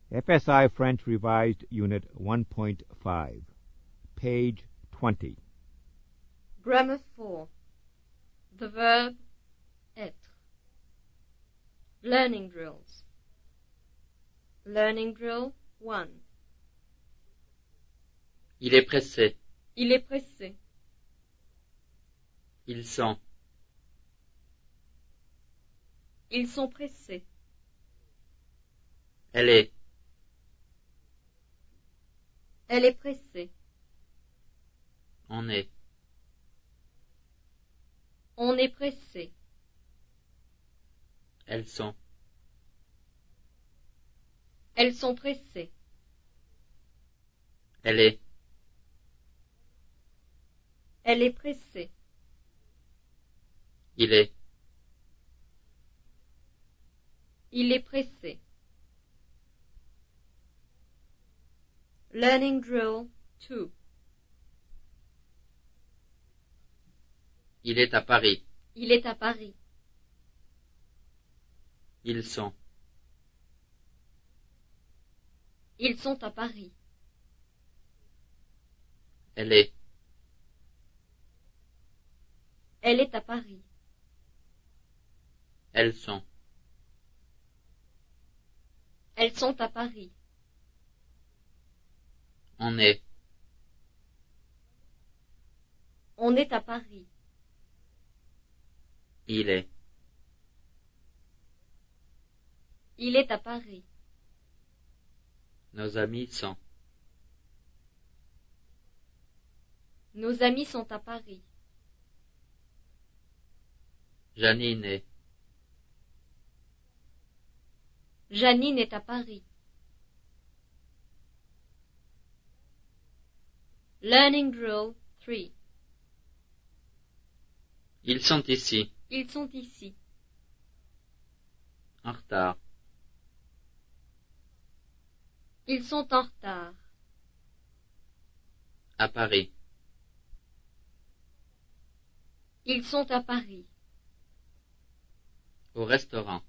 FSI French Revised Unit 1.5, page 20. Grammar 4. The verb être. Learning drills. Learning drill 1. Il est pressé. Il est pressé. Ils sont. Ils sont pressés. Elle est. Elle est pressée. On est. On est pressé. Elles sont. Elles sont pressées. Elle est. Elle est pressée. Il est. Il est pressé. Learning drill 2. Il est à Paris. Il est à Paris. Ils sont. Ils sont à Paris. Elle est. Elle est à Paris. Elles sont. Elles sont à Paris. On est. On est à Paris. Il est. Il est à Paris. Nos amis sont. Nos amis sont à Paris. Janine est. Janine est à Paris. Learning drill 3. Ils sont ici. Ils sont ici. En retard. Ils sont en retard. À Paris. Ils sont à Paris. Au restaurant.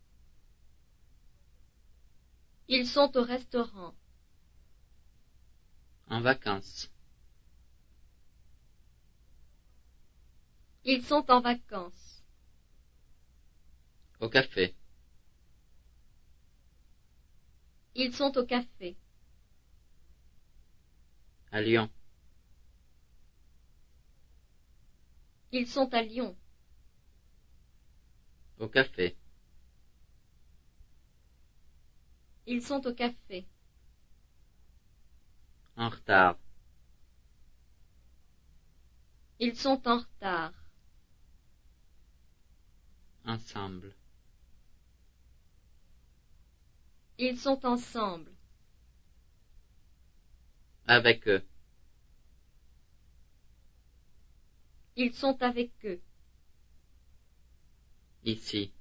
Ils sont au restaurant. En vacances. Ils sont en vacances. Au café. Ils sont au café. À Lyon. Ils sont à Lyon. Au café. Ils sont au café. En retard. Ils sont en retard. Ensemble. Ils sont ensemble. Avec eux. Ils sont avec eux. Ici.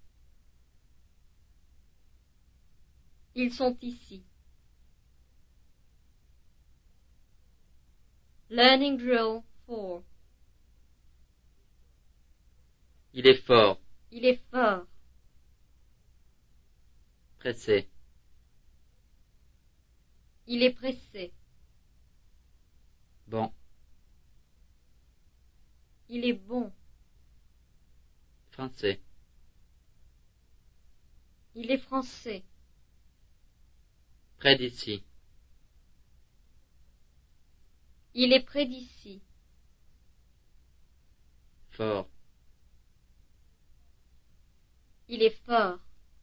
Ils sont ici. Learning drill 4. Il est fort. Il est fort. Pressé. Il est pressé. Bon. Il est bon. Français. Il est français. Près d'ici. Il est près d'ici. Fort. Il est fort.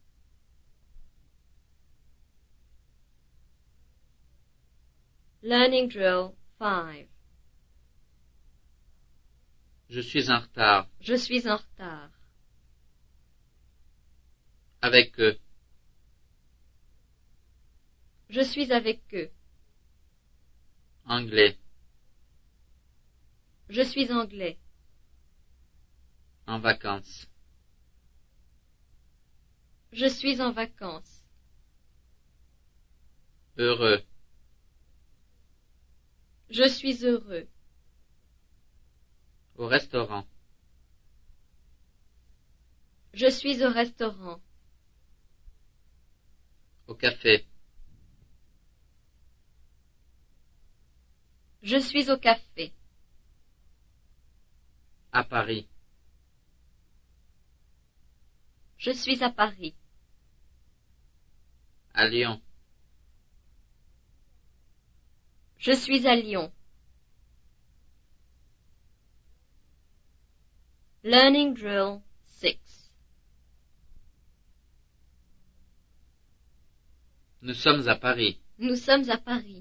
Learning drill 5. Je suis en retard. Je suis en retard. Avec eux. Je suis avec eux. Anglais. Je suis anglais. En vacances. Je suis en vacances. Heureux. Je suis heureux. Au restaurant. Je suis au restaurant. Au café. Je suis au café. À Paris. Je suis à Paris. À Lyon. Je suis à Lyon. Learning Drill 6. Nous sommes à Paris. Nous sommes à Paris.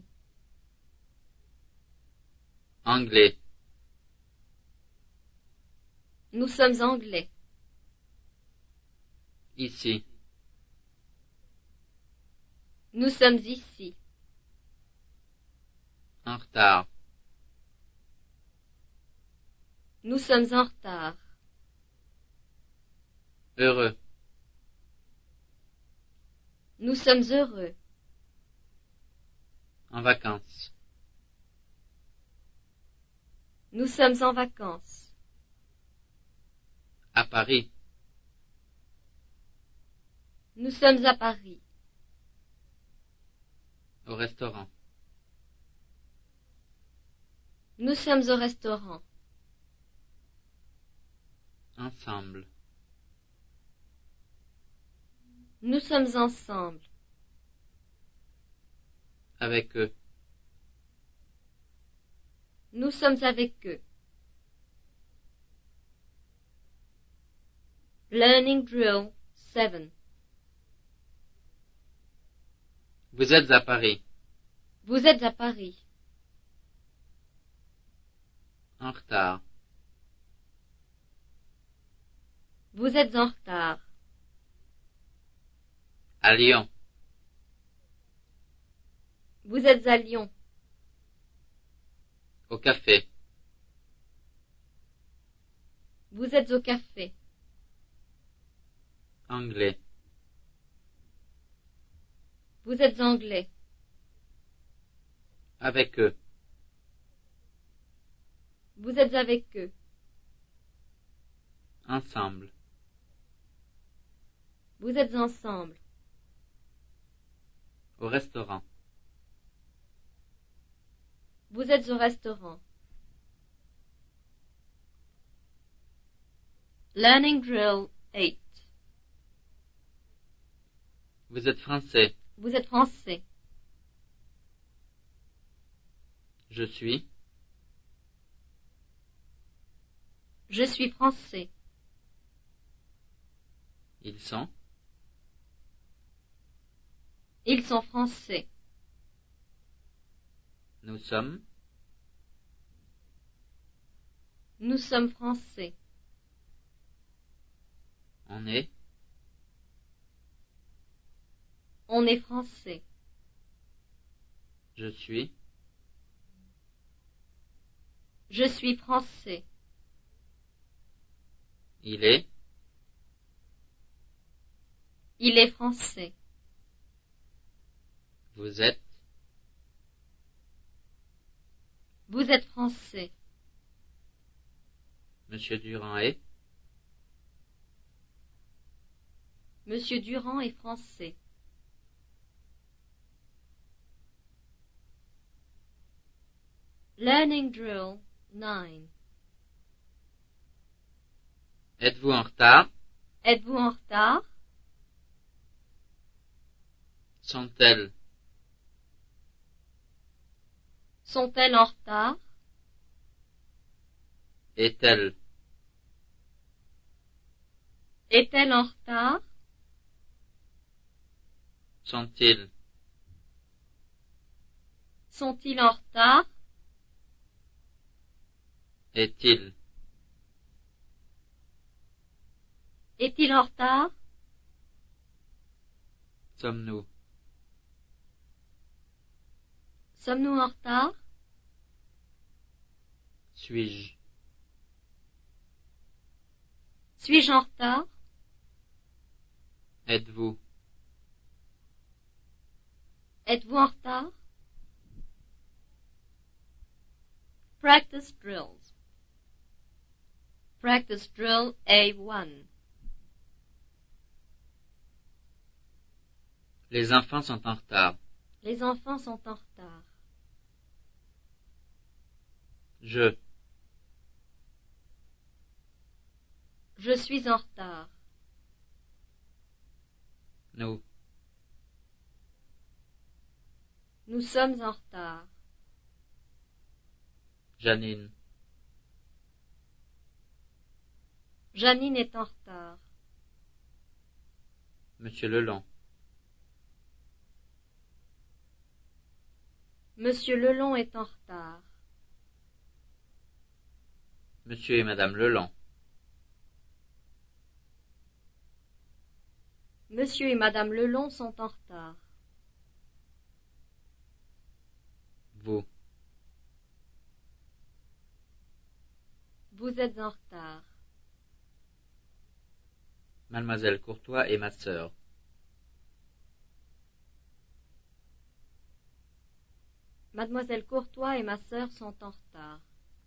Anglais. Nous sommes anglais. Ici. Nous sommes ici. En retard. Nous sommes en retard. Heureux. Nous sommes heureux. En vacances. Nous sommes en vacances. À Paris. Nous sommes à Paris. Au restaurant. Nous sommes au restaurant. Ensemble. Nous sommes ensemble. Avec eux. Nous sommes avec eux. Learning Drill 7. Vous êtes à Paris. Vous êtes à Paris. En retard. Vous êtes en retard. À Lyon. Vous êtes à Lyon. Au café. Vous êtes au café. Anglais. Vous êtes anglais. Avec eux. Vous êtes avec eux. Ensemble. Vous êtes ensemble. Au restaurant. Vous êtes au restaurant. Learning Drill 8. Vous êtes français. Vous êtes français. Je suis. Je suis français. Ils sont. Ils sont français. Nous sommes. Nous sommes français. On est. On est français. Je suis. Je suis français. Il est. Il est français. Vous êtes. Vous êtes français. Monsieur Durand est. Monsieur Durand est français. Learning Drill 9. Êtes-vous en retard? Êtes-vous en retard? Sont-elles? Sont-elles en retard? Est-elle? Est-elle en retard? Sont-ils? Sont-ils en retard? Est-il? Est-il en retard? Sommes-nous? Sommes-nous en retard? Suis-je? Suis-je en retard? Êtes-vous? Êtes-vous en retard? Practice drills. Practice drill A1. Les enfants sont en retard. Les enfants sont en retard. Je. Je suis en retard. Nous. Nous sommes en retard. Janine. Janine est en retard. Monsieur Lelong. Monsieur Lelong est en retard. Monsieur et Madame Lelong. Monsieur et Madame Lelong sont en retard. Vous. Vous êtes en retard. Mademoiselle Courtois et ma sœur. Mademoiselle Courtois et ma sœur sont en retard.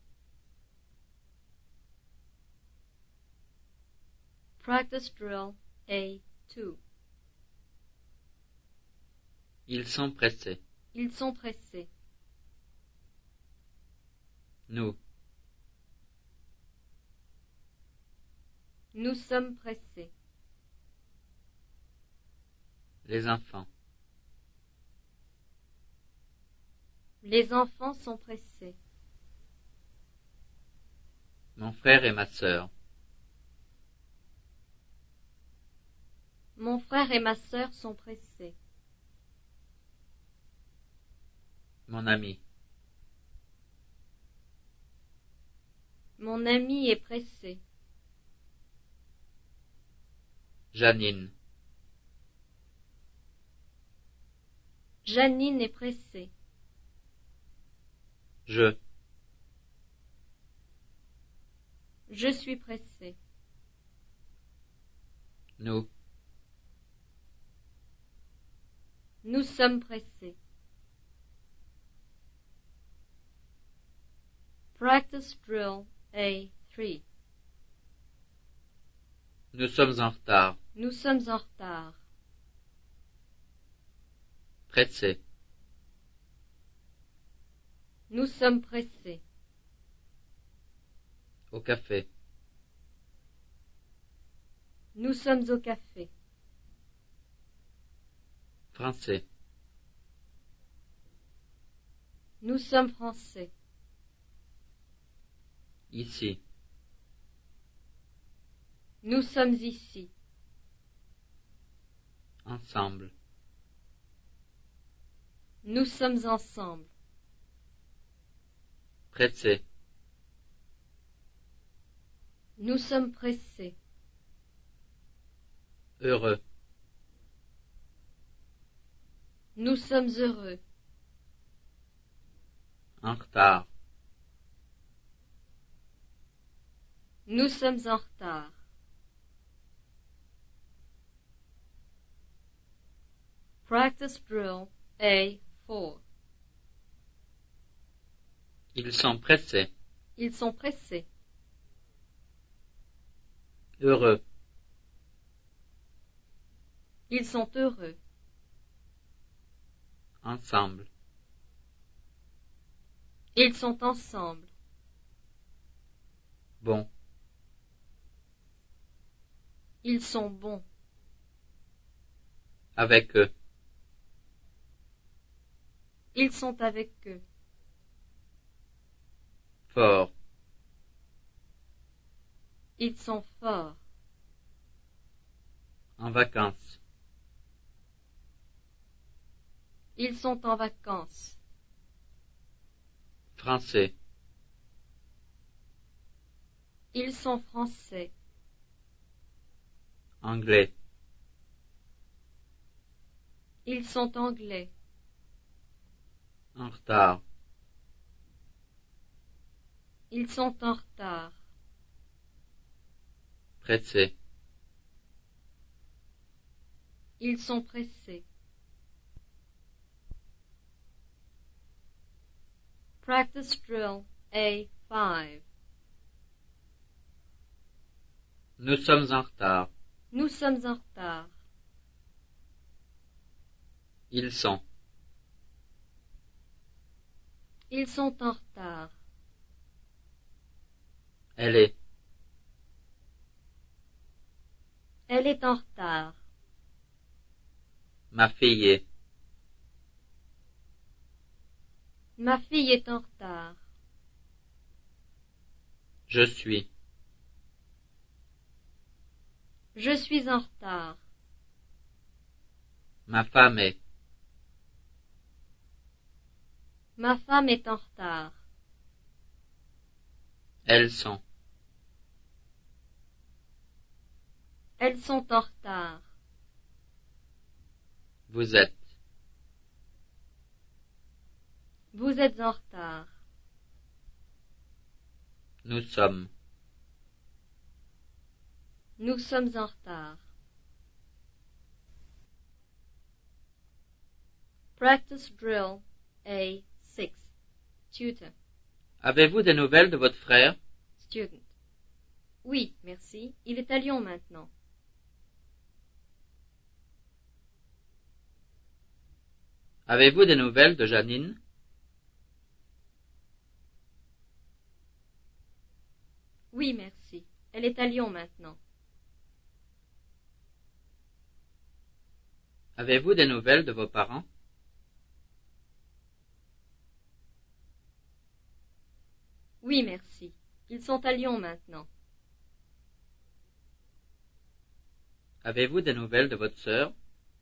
Practice drill A2. Ils sont pressés. Ils sont pressés. Nous. Nous sommes pressés. Les enfants. Les enfants sont pressés. Mon frère et ma sœur. Mon frère et ma sœur sont pressés. Mon ami. Mon ami est pressé. Janine. Janine est pressée. Je. Je suis pressé. Nous. Nous sommes pressés. Practice drill A3. Nous sommes en retard. Nous sommes en retard. Pressés. Nous sommes pressés. Au café. Nous sommes au café. Français. Nous sommes français. Ici. Nous sommes ici. Ensemble. Nous sommes ensemble. Pressés. Nous sommes pressés. Heureux. Nous sommes heureux. En retard. Nous sommes en retard. Practice drill A4. Ils sont pressés. Ils sont pressés. Heureux. Ils sont heureux. Ensemble. Ils sont ensemble. Bon. Ils sont bons. Avec eux. Ils sont avec eux. Fort. Ils sont forts. En vacances. Ils sont en vacances. Français. Ils sont français. Anglais. Ils sont anglais. En retard. Ils sont en retard. Pressés. Ils sont pressés. Practice drill A5. Nous sommes en retard. Nous sommes en retard. Ils sont. Ils sont en retard. Elle est. Elle est en retard. Ma fille est. Ma fille est en retard. Je suis. Je suis en retard. Ma femme est. Ma femme est en retard. Elles sont. Elles sont en retard. Vous êtes. Vous êtes en retard. Nous sommes. Nous sommes en retard. Practice drill A6. Tutor. Avez-vous des nouvelles de votre frère? Student. Oui, merci. Il est à Lyon maintenant. Avez-vous des nouvelles de Janine? Oui, merci. Elle est à Lyon maintenant. Avez-vous des nouvelles de vos parents? Oui, merci. Ils sont à Lyon maintenant. Avez-vous des nouvelles de votre sœur?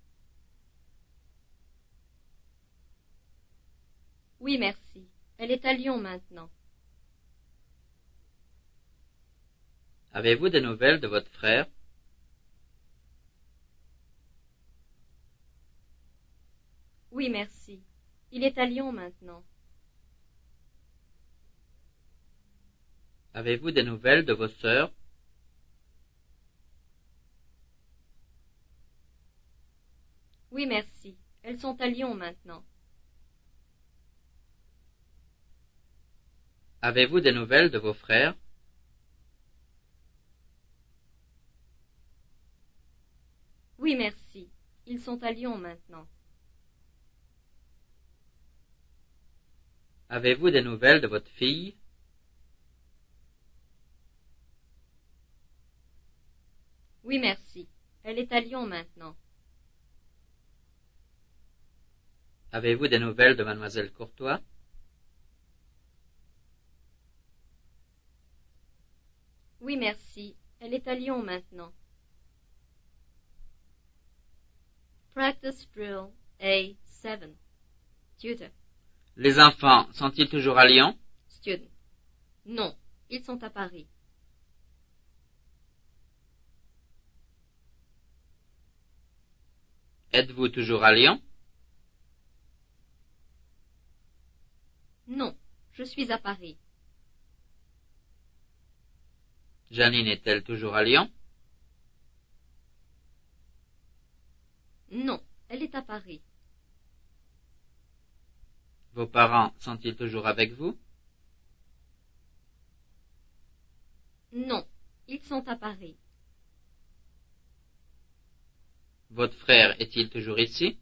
Oui, merci. Elle est à Lyon maintenant. Avez-vous des nouvelles de votre frère? Oui, merci. Il est à Lyon maintenant. Avez-vous des nouvelles de vos sœurs? Oui, merci. Elles sont à Lyon maintenant. Avez-vous des nouvelles de vos frères? Oui, merci. Ils sont à Lyon maintenant. Avez-vous des nouvelles de votre fille? Oui, merci. Elle est à Lyon maintenant. Avez-vous des nouvelles de mademoiselle Courtois? Oui, merci. Elle est à Lyon maintenant. Practice drill A7. Tutor. Les enfants sont-ils toujours à Lyon? Student. Non, ils sont à Paris. Êtes-vous toujours à Lyon? Non, je suis à Paris. Janine est-elle toujours à Lyon? Non, elle est à Paris. Vos parents sont-ils toujours avec vous? Non, ils sont à Paris. Votre frère est-il toujours ici?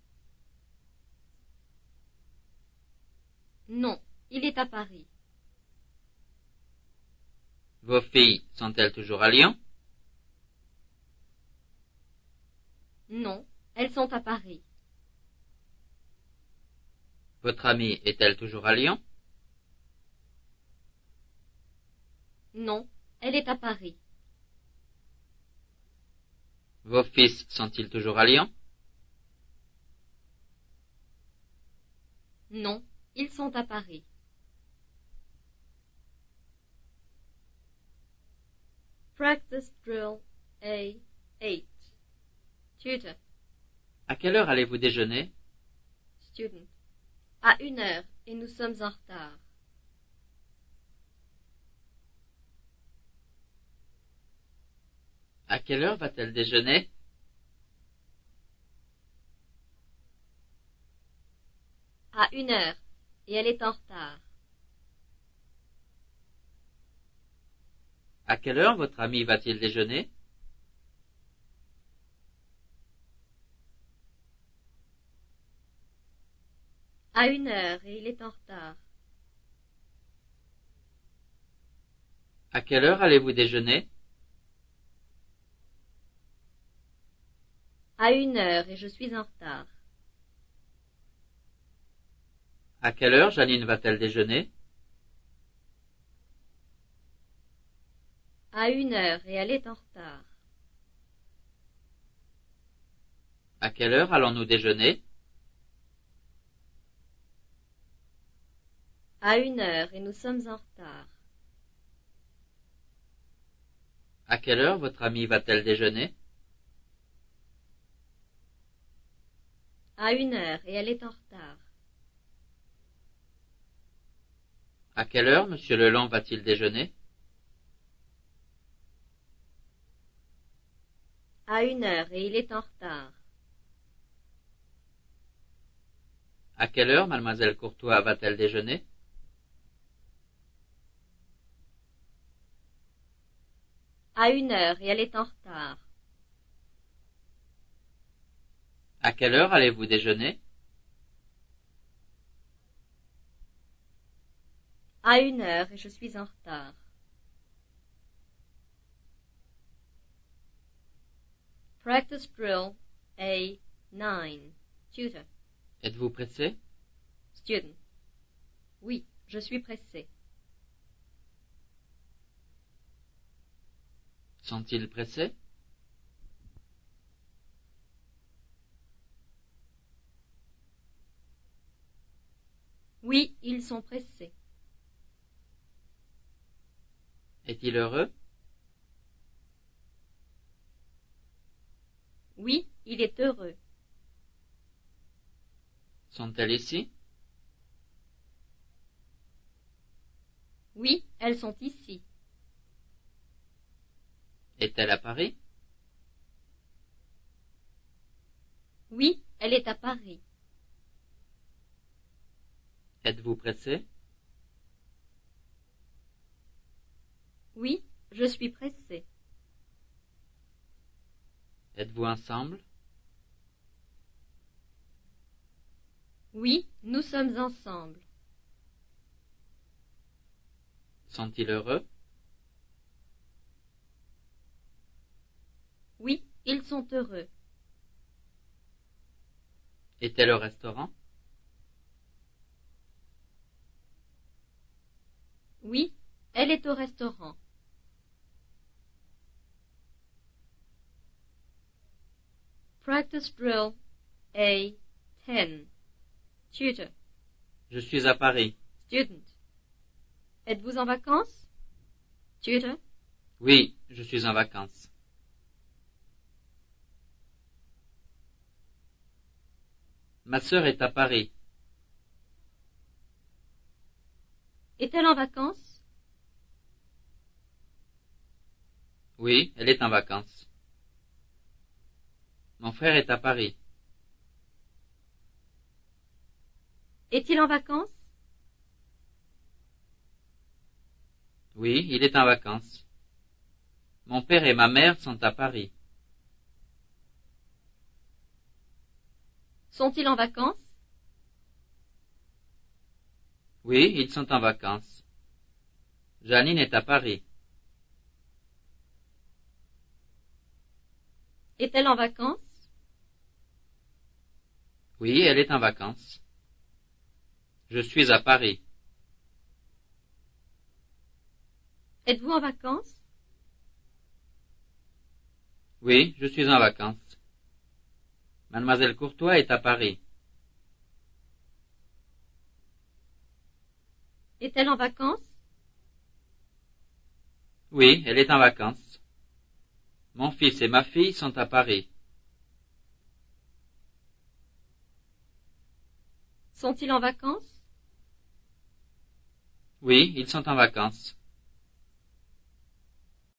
Non, il est à Paris. Vos filles sont-elles toujours à Lyon? Non, elles sont à Paris. Votre amie est-elle toujours à Lyon? Non, elle est à Paris. Vos fils sont-ils toujours à Lyon? Non, ils sont à Paris. Practice drill A8. Tutor. À quelle heure allez-vous déjeuner? Student. À 1 heure et nous sommes en retard. À quelle heure va-t-elle déjeuner? À 1 heure et elle est en retard. À quelle heure votre ami va-t-il déjeuner? À 1 heure et il est en retard. À quelle heure allez-vous déjeuner? À 1 heure et je suis en retard. À quelle heure Janine va-t-elle déjeuner? À 1 heure et elle est en retard. À quelle heure allons-nous déjeuner? À 1 heure et nous sommes en retard. À quelle heure votre amie va-t-elle déjeuner? À 1 heure et elle est en retard. À quelle heure Monsieur Leland va-t-il déjeuner? À 1 heure et il est en retard. À quelle heure Mademoiselle Courtois va-t-elle déjeuner? À 1 heure et elle est en retard. À quelle heure allez-vous déjeuner? À 1 heure et je suis en retard. Practice drill A9. Tutor. Êtes-vous pressé? Student. Oui, je suis pressé. Sont-ils pressés? Oui, ils sont pressés. Est-il heureux? Oui, il est heureux. Sont-elles ici? Oui, elles sont ici. Est-elle à Paris? Oui, elle est à Paris. Êtes-vous pressé? Oui, je suis pressé. Êtes-vous ensemble? Oui, nous sommes ensemble. Sont-ils heureux? Oui, ils sont heureux. Est-elle au restaurant? Oui, elle est au restaurant. Practice drill A10. Tutor. Je suis à Paris. Student. Êtes-vous en vacances? Tutor. Oui, je suis en vacances. Ma sœur est à Paris. Est-elle en vacances? Oui, elle est en vacances. Mon frère est à Paris. Est-il en vacances? Oui, il est en vacances. Mon père et ma mère sont à Paris. Sont-ils en vacances? Oui, ils sont en vacances. Janine est à Paris. Est-elle en vacances? Oui, elle est en vacances. Je suis à Paris. Êtes-vous en vacances? Oui, je suis en vacances. Mademoiselle Courtois est à Paris. Est-elle en vacances? Oui, elle est en vacances. Mon fils et ma fille sont à Paris. Sont-ils en vacances? Oui, ils sont en vacances.